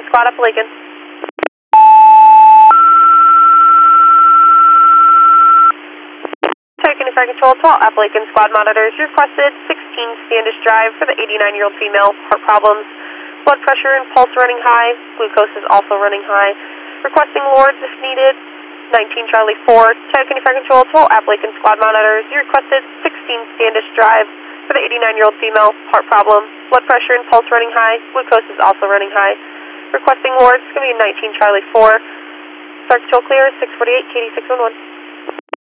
Squad up Lincoln. Taking Fire Control to all Appalachian Squad monitors. You requested 16 Standish Drive for the 89-year-old female. Heart problems, blood pressure and pulse running high. Glucose is also running high. Requesting Lords if needed. 19 Charlie 4. Taking Fire Control to all Appalachian Squad monitors. You requested 16 Standish Drive for the 89-year-old female. Heart problems, blood pressure and pulse running high. Glucose is also running high. Requesting Lords, going to be 19 Charlie 4. Fire Control clear, 648, KD 611.